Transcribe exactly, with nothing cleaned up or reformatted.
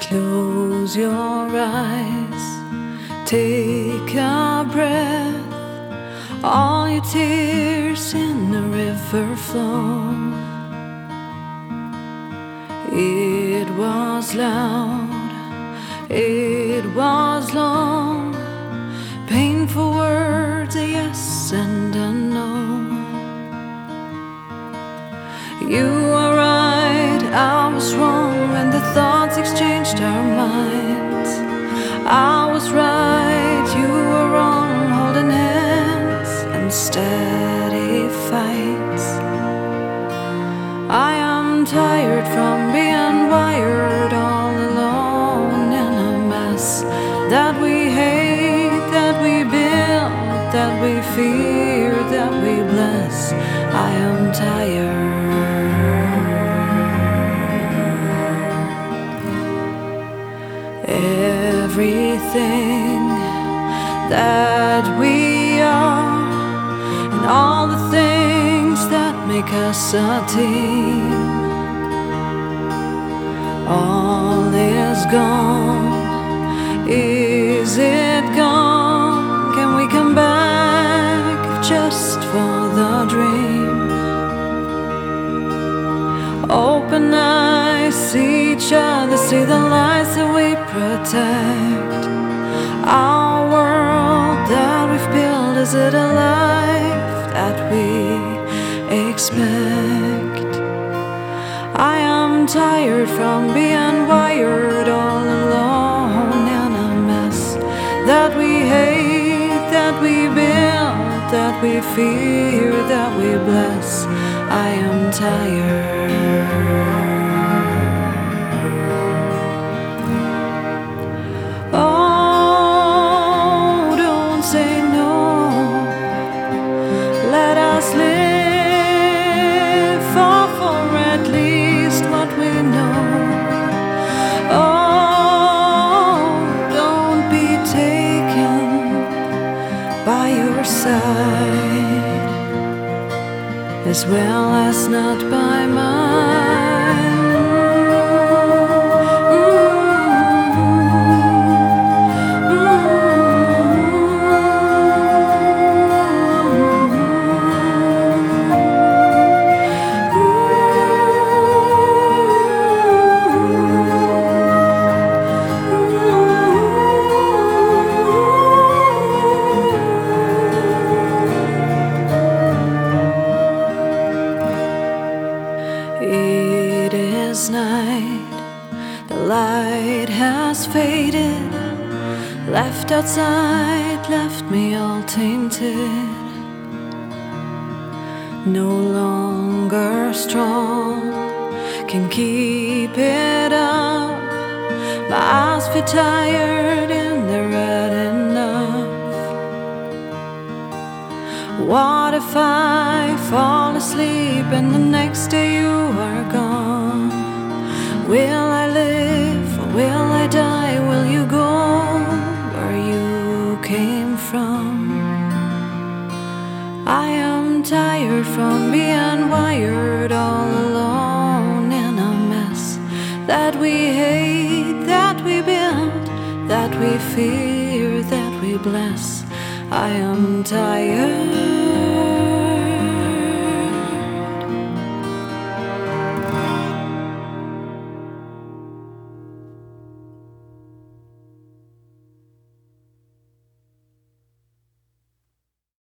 Close your eyes, take a breath. All your tears in the river flow. It was loud, it was long, painful words, a yes and a no. You were right, I was wrong, when the thoughts exchanged our minds. I was right, you were wrong, holding hands and steady fights. I am tired from being wired all alone in a mess that we hate, that we build, that we fear, that we bless. I am tired. Everything that we are, and all the things that make us a team, all is gone. Is it gone? Can we come back if just for the dream? Open eyes, see each other, see the lies that we protect. Our world that we've built, is it a life that we expect? I am tired from being wired all alone in a mess that we hate, that we build, that we fear, that we bless. I am tired. Oh, don't say no. Let us live for, for at least what we know. Oh, don't be taken by your side, as well as not by mine. It is night, the light has faded, left outside, left me all tainted. No longer strong, can keep it up. My eyes feel tired and they're red enough. What if I fall asleep and the next day you are gone? Will I live or will I die? Will you go where you came from? I am tired from being wired all alone in a mess that we hate, that we build, that we fear, that we bless. I am tired.